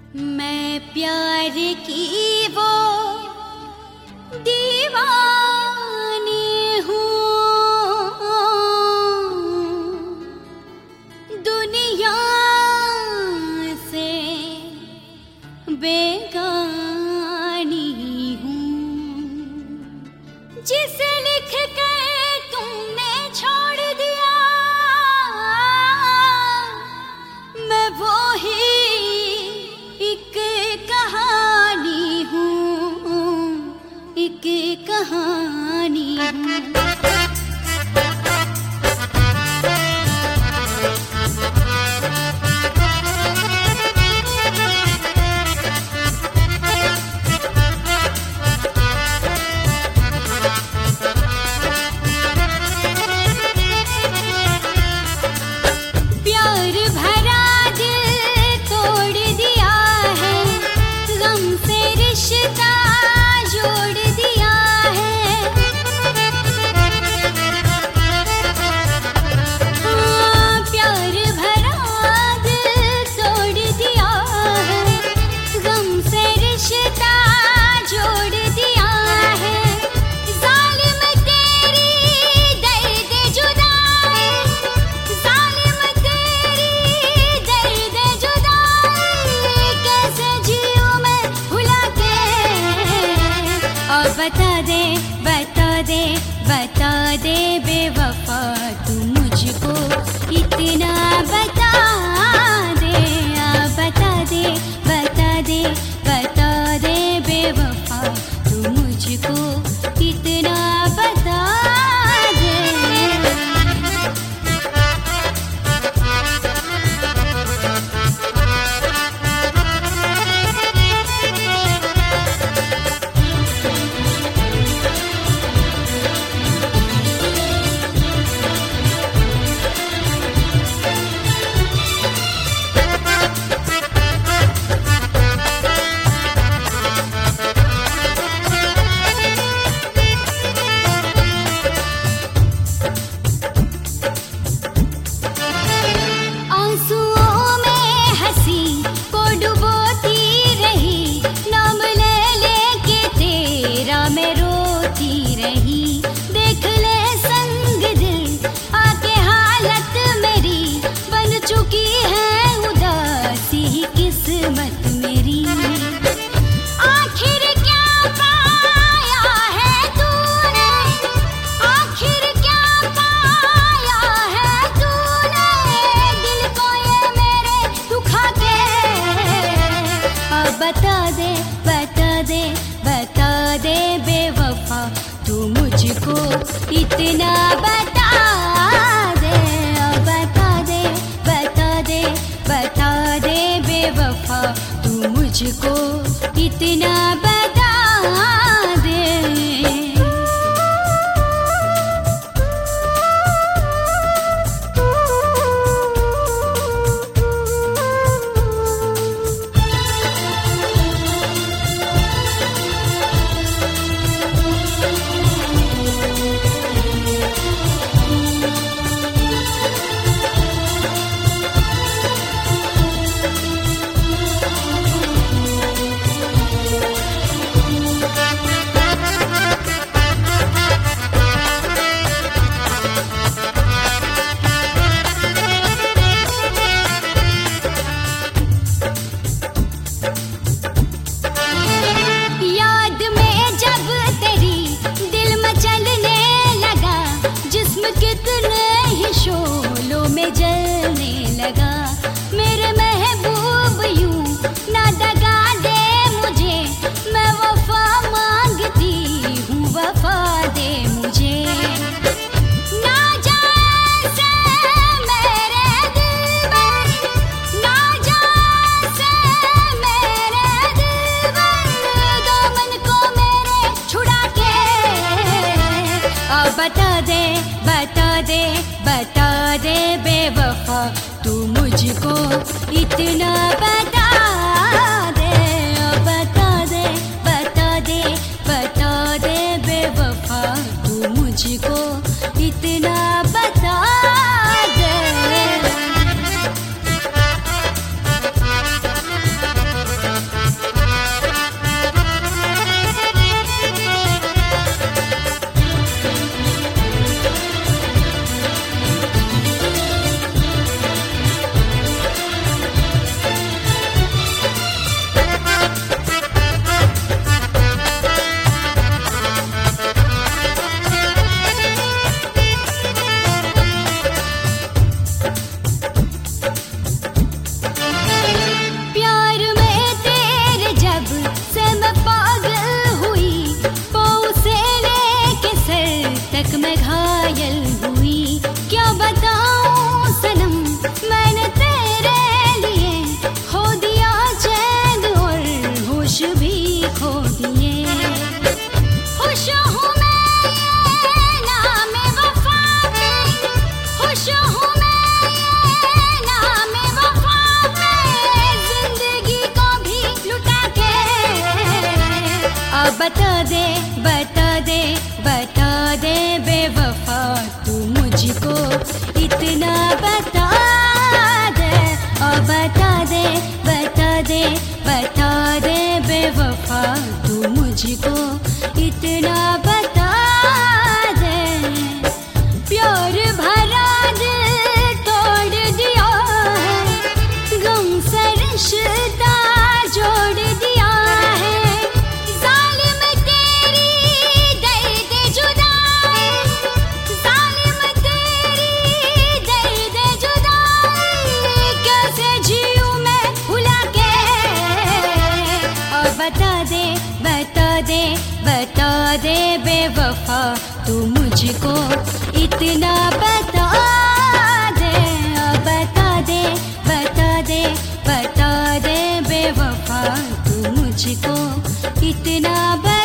मैं प्यार की वो दीवानी हूँ, दुनिया से बेगानी हूँ। जिसे लिख कर तुमने छोड़ दिया, मैं वो ही एक कहानी हूँ, एक कहानी हूँ। प्यार भरा दिल तोड़ दिया है, गम से रिश्ता जोड़ दिया है। हाँ, प्यार भरा दिल तोड़ दिया है, गम से रिश्ता जोड़ दिया है। जालिम तेरी दर्द जुदाई, जालिम तेरी दर्द जुदाई, कैसे जीऊं मैं भुला के। और बता दे बता दे बता दे बेवफा, तू मुझको इतना बता दे। बता दे बता दे बता दे बेवफा, तू मुझको इतना बता दे। आंसुओं में हंसी को डुबोती रही, नाम ले लेके तेरा मैं रोती रही। देख ले संग दिल आके हालत मेरी, बन चुकी है उदासी ही किस्मत मेरी। आखिर क्या पाया है तूने, आखिर क्या पाया है तूने, दिल को ये मेरे दुखा के। अब बता दे बता दे बता दे बेवफा, तू मुझको इतना बता दे। अब बता दे बता दे बता दे बेवफा, तू मुझको इतना बता दे। याद में जब तेरी दिल मचलने लगा, जिस्म कितने ही शोलों में जलने लगा। मेरे महबूब यूं ना दगा दे मुझे, मैं वफा मांगती हूँ, वफा दे मुझे। ना जाए से मेरे दिलबर, ना जाए से मेरे दिलबर, दामन को मेरे छुड़ा के। अब बता दे बता दे बता दे बेवफा, तू मुझको इतना बता दे। अब बता दे बता दे बता दे बेवफा, तू मुझको इतना बता दे। और बता दे बता दे बता दे बेवफा तू मुझको इतना बता दे और बता दे बता दे बता दे बेवफा तू मुझको इतना बता दे प्यार भरा दिल तोड़ दिया है गम से रिश्ता जोड़ दिया है जालिम तेरी दर्द जुदाई जालिम तेरी दर्द जुदाई कैसे जीऊं मैं भुला के और बता दे बता दे बता दे बेवफा तू मुझको इतना बता दे और बता दे बता दे बता दे बेवफा तू मुझको इतना